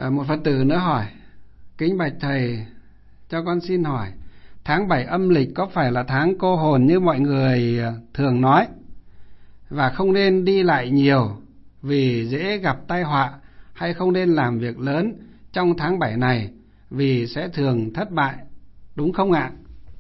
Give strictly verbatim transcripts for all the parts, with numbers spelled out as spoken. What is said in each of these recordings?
À, một Phật tử nữa hỏi: kính bạch thầy, cho con xin hỏi, tháng bảy âm lịch có phải là tháng cô hồn như mọi người thường nói, và không nên đi lại nhiều vì dễ gặp tai họa, hay không nên làm việc lớn trong tháng bảy này vì sẽ thường thất bại, đúng không ạ?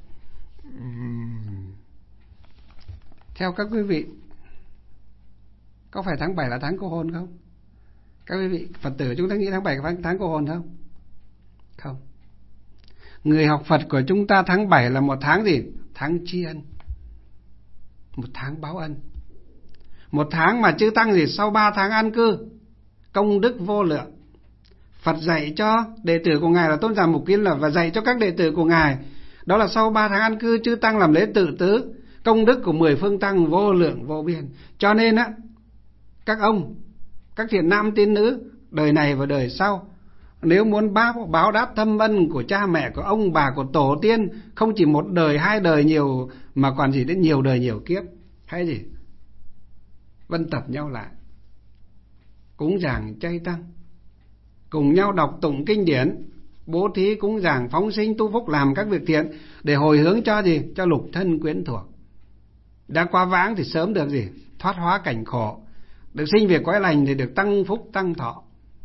Theo các quý vị, có phải tháng bảy là tháng cô hồn không? Các quý vị Phật tử chúng ta nghĩ tháng bảy là tháng cô hồn không? Không. Người học Phật của chúng ta tháng bảy là một tháng gì? Tháng tri ân, một tháng báo ân, một tháng mà chư tăng gì sau ba tháng an cư, công đức vô lượng. Phật dạy cho đệ tử của ngài là Tôn giả Mục Kiên là và dạy cho các đệ tử của ngài, đó là sau ba tháng an cư chư tăng làm lễ tự tứ, công đức của mười phương tăng vô lượng vô biên. Cho nên á, các ông, các thiện nam tín nữ đời này và đời sau, nếu muốn báo, báo đáp thâm ân của cha mẹ, của ông bà, của tổ tiên, không chỉ một đời hai đời nhiều, mà còn gì đến nhiều đời nhiều kiếp, hay gì vân tập nhau lại, cúng dường chay tăng, cùng nhau đọc tụng kinh điển, bố thí cúng dường, phóng sinh tu phúc, làm các việc thiện để hồi hướng cho gì? Cho lục thân quyến thuộc. Đã quá vãng thì sớm được gì? Thoát hóa cảnh khổ, được sinh về cõi lành thì được tăng phúc tăng thọ.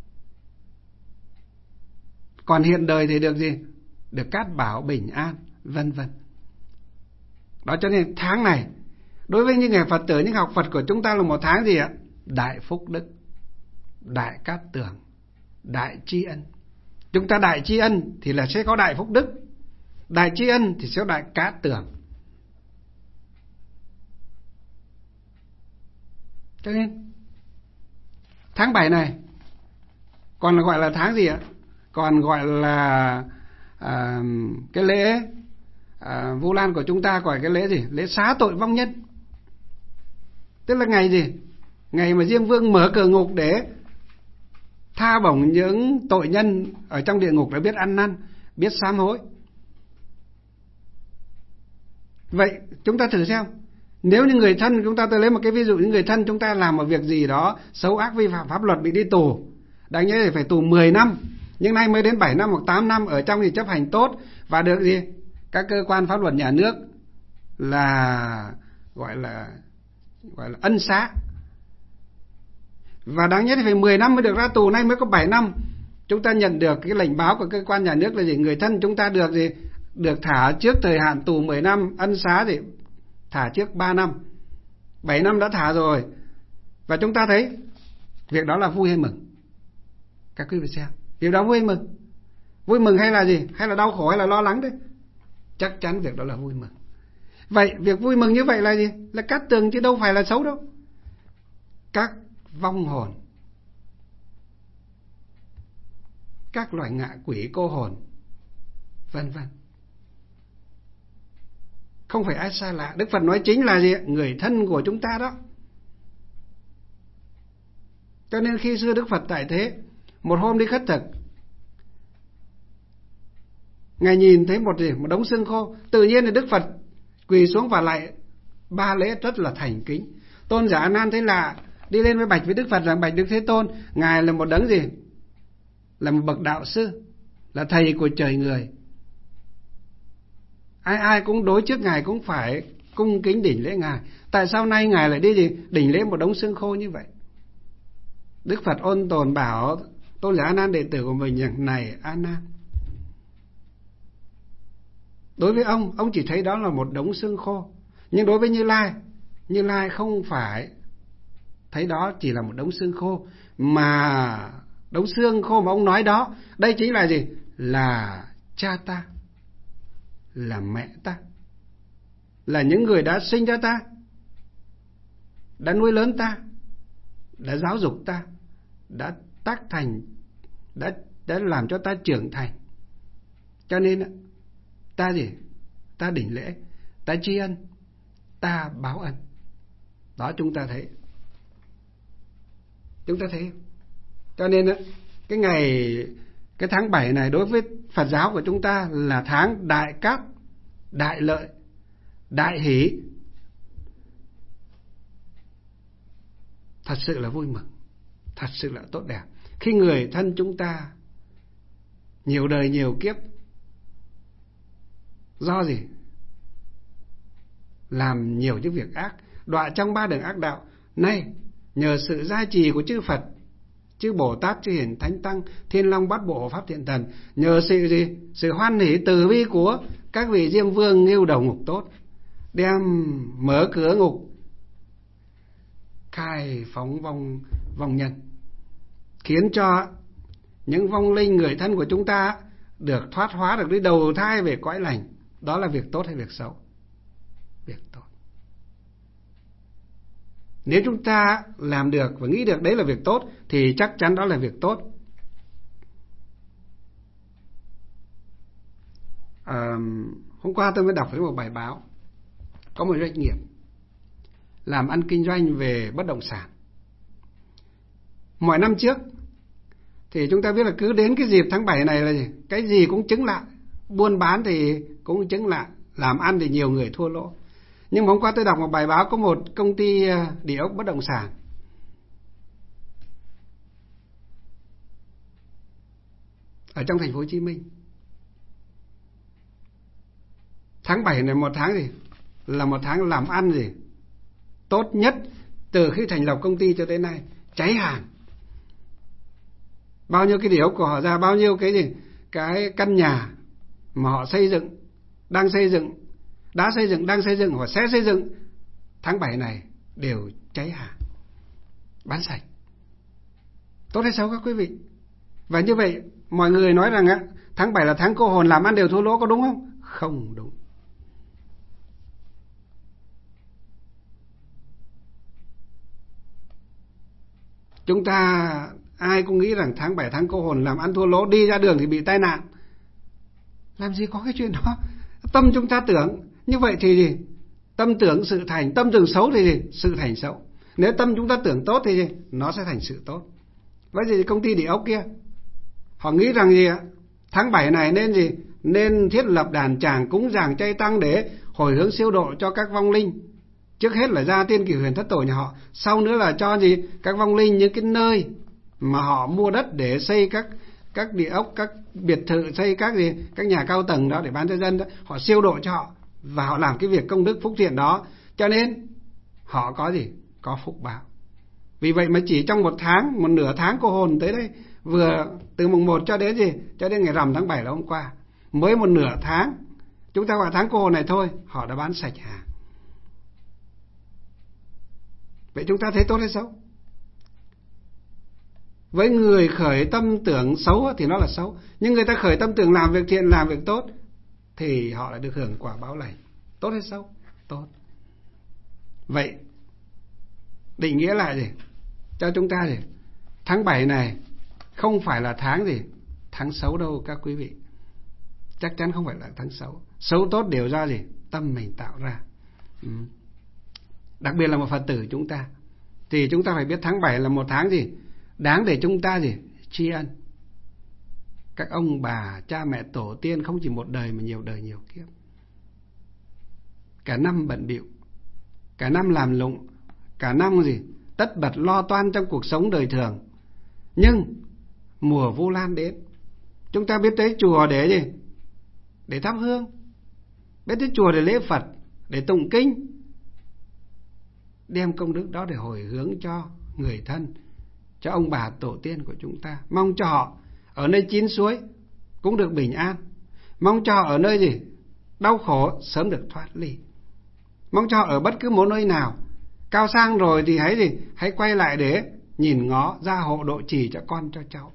Còn hiện đời thì được gì? Được cát bảo bình an, vân vân. Đó, cho nên tháng này đối với những người Phật tử, những học Phật của chúng ta là một tháng gì ạ? Đại phúc đức, đại cát tường, đại tri ân. Chúng ta đại tri ân thì là sẽ có đại phúc đức, đại tri ân thì sẽ có đại cát tường. Cho nên tháng bảy này còn gọi là tháng gì ạ? Còn gọi là à, cái lễ à, Vu Lan của chúng ta gọi cái lễ gì? Lễ xá tội vong nhân. Tức là ngày gì? Ngày mà Diêm Vương mở cửa ngục để tha bổng những tội nhân ở trong địa ngục đã biết ăn năn, biết sám hối. Vậy chúng ta thử xem, nếu như người thân chúng ta, tôi lấy một cái ví dụ, những người thân chúng ta làm một việc gì đó xấu ác vi phạm pháp luật bị đi tù, đáng nhớ thì phải tù mười năm, nhưng nay mới đến bảy năm hoặc tám năm, ở trong thì chấp hành tốt và được gì? Các cơ quan pháp luật nhà nước là gọi là gọi là ân xá. Và đáng nhất thì phải mười năm mới được ra tù, nay mới có bảy năm. Chúng ta nhận được cái lệnh báo của cơ quan nhà nước là gì? Người thân chúng ta được gì? Được thả trước thời hạn tù mười năm, ân xá thì thả trước ba năm. bảy năm đã thả rồi. Và chúng ta thấy việc đó là vui hay mừng? Các quý vị xem, việc đó vui hay mừng? Vui mừng hay là gì? Hay là đau khổ hay là lo lắng đấy? Chắc chắn việc đó là vui mừng. Vậy việc vui mừng như vậy là gì? Là cát tường chứ đâu phải là xấu đâu. Các vong hồn, các loài ngạ quỷ cô hồn, vân vân, không phải ai xa lạ. Đức Phật nói chính là gì? Người thân của chúng ta đó. Cho nên khi xưa Đức Phật tại thế, một hôm đi khất thực, Ngài nhìn thấy một gì? Một đống xương khô. Tự nhiên thì Đức Phật quỳ xuống và lại ba lễ rất là thành kính. Tôn giả A Nan thấy lạ, đi lên với bạch với Đức Phật rằng: bạch Đức Thế Tôn, Ngài là một đấng gì? Là một bậc đạo sư, là thầy của trời người. Ai ai cũng đối trước Ngài cũng phải cung kính đỉnh lễ Ngài. Tại sao nay Ngài lại đi gì? Đỉnh lễ một đống xương khô như vậy? Đức Phật ôn tồn bảo Tôn giả A Nan đệ tử của mình rằng: này A Nan, đối với ông, ông chỉ thấy đó là một đống xương khô. Nhưng đối với Như Lai, Như Lai không phải thấy đó chỉ là một đống xương khô, mà đống xương khô mà ông nói đó, đây chính là gì? Là cha ta, là mẹ ta, là những người đã sinh ra ta, đã nuôi lớn ta, đã giáo dục ta, đã tác thành, đã, đã làm cho ta trưởng thành. Cho nên ta gì? Ta đỉnh lễ, ta tri ân, ta báo ân. Đó, chúng ta thấy. Chúng ta thấy. Cho nên cái ngày, cái tháng bảy này đối với Phật giáo của chúng ta là tháng đại cát, đại lợi, đại hỷ. Thật sự là vui mừng, thật sự là tốt đẹp. Khi người thân chúng ta nhiều đời nhiều kiếp. Do gì? Làm nhiều những việc ác, đọa trong ba đường ác đạo. Nay nhờ sự gia trì của chư Phật, chư Bồ Tát, chư Hiền Thánh Tăng, Thiên Long Bát Bộ Hộ Pháp Thiện Thần, nhờ sự gì? Sự hoan hỷ từ bi của các vị Diêm Vương Ngưu Đầu Ngục Tốt, đem mở cửa ngục, khai phóng vong vong nhân, khiến cho những vong linh người thân của chúng ta được thoát hóa, được đi đầu thai về cõi lành. Đó là việc tốt hay việc xấu? Việc tốt. Nếu chúng ta làm được và nghĩ được đấy là việc tốt thì chắc chắn đó là việc tốt. À, hôm qua tôi mới đọc thấy một bài báo, có một doanh nghiệp làm ăn kinh doanh về bất động sản. Mọi năm trước thì chúng ta biết là cứ đến cái dịp tháng bảy này là gì? Cái gì cũng chứng lại, buôn bán thì cũng chứng lại, làm ăn thì nhiều người thua lỗ. Nhưng mà hôm qua tôi đọc một bài báo, có một công ty địa ốc bất động sản ở trong thành phố Hồ Chí Minh. Tháng bảy này một tháng gì? Là một tháng làm ăn gì? Tốt nhất từ khi thành lập công ty cho tới nay, cháy hàng. Bao nhiêu cái địa ốc của họ ra, bao nhiêu cái gì? Cái căn nhà mà họ xây dựng, đang xây dựng, đã xây dựng, đang xây dựng hoặc sẽ xây dựng, tháng bảy này đều cháy hàng, bán sạch. Tốt hay xấu các quý vị? Và như vậy mọi người nói rằng á, tháng bảy là tháng cô hồn, làm ăn đều thua lỗ, có đúng không? Không đúng. Chúng ta ai cũng nghĩ rằng tháng bảy tháng cô hồn, làm ăn thua lỗ, đi ra đường thì bị tai nạn. Làm gì có cái chuyện đó. Tâm chúng ta tưởng như vậy thì gì? Tâm tưởng sự thành, tâm tưởng xấu thì gì? Sự thành xấu. Nếu tâm chúng ta tưởng tốt thì gì? Nó sẽ thành sự tốt. Vậy thì công ty địa ốc kia, họ nghĩ rằng gì ạ? Tháng bảy này nên gì? Nên thiết lập đàn tràng cúng dường chay tăng để hồi hướng siêu độ cho các vong linh. Trước hết là gia tiên cửu huyền thất tổ nhà họ, sau nữa là cho gì? Các vong linh những cái nơi mà họ mua đất để xây các các địa ốc, các biệt thự, xây các gì, các nhà cao tầng đó để bán cho dân đó, họ siêu độ cho họ và họ làm cái việc công đức phúc thiện đó, cho nên họ có gì? Có phúc báo. Vì vậy mà chỉ trong một tháng, một nửa tháng cô hồn tới đây, vừa từ mùng một cho đến gì? Cho đến ngày rằm tháng bảy là hôm qua, mới một nửa tháng, chúng ta gọi tháng cô hồn này thôi, họ đã bán sạch hàng. Vậy chúng ta thấy tốt hay xấu? Với người khởi tâm tưởng xấu thì nó là xấu, nhưng người ta khởi tâm tưởng làm việc thiện, làm việc tốt thì họ lại được hưởng quả báo lành. Tốt hay xấu? Tốt. Vậy định nghĩa lại gì? Cho chúng ta gì? Tháng bảy này không phải là tháng gì? Tháng xấu đâu các quý vị. Chắc chắn không phải là tháng xấu. Xấu tốt đều do gì? Tâm mình tạo ra. Ừ. Đặc biệt là một Phật tử chúng ta, thì chúng ta phải biết tháng bảy là một tháng gì? Đáng để chúng ta gì? Tri ân các ông bà, cha mẹ, tổ tiên, không chỉ một đời mà nhiều đời nhiều kiếp. Cả năm bận bịu, cả năm làm lụng, cả năm gì? Tất bật lo toan trong cuộc sống đời thường. Nhưng mùa Vu Lan đến, chúng ta biết tới chùa để gì? Để thắp hương, biết tới chùa để lễ Phật, để tụng kinh, đem công đức đó để hồi hướng cho người thân, cho ông bà tổ tiên của chúng ta. Mong cho họ ở nơi chín suối cũng được bình an, mong cho họ ở nơi gì? Đau khổ sớm được thoát ly, mong cho họ ở bất cứ một nơi nào cao sang rồi thì hãy gì? Hãy quay lại để nhìn ngó, gia hộ độ trì cho con cho cháu.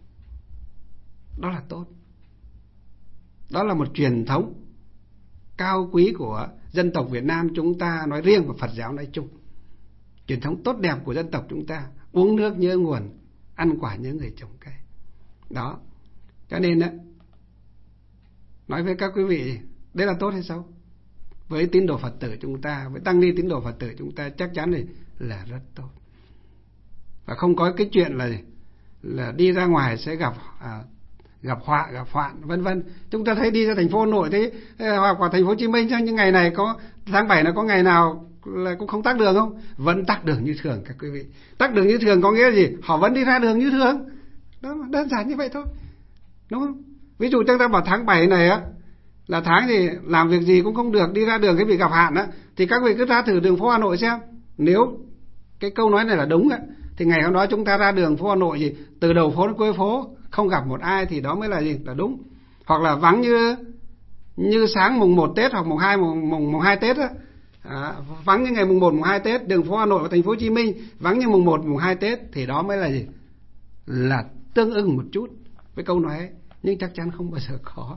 Đó là tốt. Đó là một truyền thống cao quý của dân tộc Việt Nam chúng ta nói riêng và Phật giáo nói chung. Truyền thống tốt đẹp của dân tộc chúng ta, uống nước nhớ nguồn, ăn quả nhớ người trồng cây. Đó. Cho nên á, nói với các quý vị, đấy là tốt hay xấu? Với tín đồ Phật tử chúng ta, với tăng ni tín đồ Phật tử chúng ta, chắc chắn là rất tốt. Và không có cái chuyện là là đi ra ngoài sẽ gặp à, gặp họa, gặp hoạn, vân vân. Chúng ta thấy đi ra thành phố Hà Nội thế, hoặc là thành phố Hồ Chí Minh, những ngày này có tháng bảy là có ngày nào là cũng không tắc đường không? Vẫn tắc đường như thường các quý vị. Tắc đường như thường có nghĩa là gì? Họ vẫn đi ra đường như thường. Đó, đơn giản như vậy thôi, đúng không? Ví dụ chúng ta bảo tháng bảy này á là tháng thì làm việc gì cũng không được, đi ra đường cái bị gặp hạn á, thì các vị cứ ra thử đường phố Hà Nội xem. Nếu cái câu nói này là đúng á, thì ngày hôm đó chúng ta ra đường phố Hà Nội gì từ đầu phố đến cuối phố không gặp một ai thì đó mới là gì, là đúng. Hoặc là vắng như như sáng mùng một Tết hoặc mùng hai mùng mùng, mùng hai Tết á, à, vắng như ngày mùng một mùng hai Tết, đường phố Hà Nội và thành phố Hồ Chí Minh vắng như mùng một mùng hai Tết thì đó mới là gì, là tương ưng một chút với câu nói ấy. Nhưng chắc chắn không bao giờ có.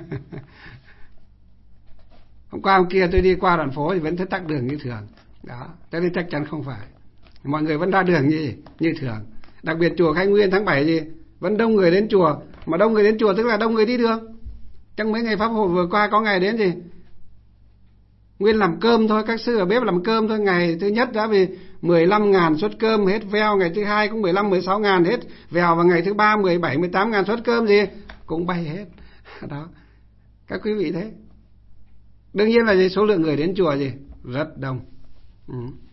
Hôm qua hôm kia tôi đi qua đoạn phố thì vẫn thấy tắc đường như thường đó, cho nên chắc chắn không phải. Mọi người vẫn ra đường như như thường. Đặc biệt chùa Khai Nguyên tháng bảy gì vẫn đông người đến chùa, mà đông người đến chùa tức là đông người đi đường. Trong mấy ngày pháp hội vừa qua có ngày đến gì Nguyên làm cơm thôi, các sư ở bếp làm cơm thôi. Ngày thứ nhất đã vì mười lăm ngàn suất cơm hết veo, ngày thứ hai cũng mười lăm mười sáu ngàn hết vèo, và ngày thứ ba mười bảy mười tám ngàn suất cơm gì cũng bay hết đó. Các quý vị thấy, đương nhiên là gì, số lượng người đến chùa gì rất đông. Ừ.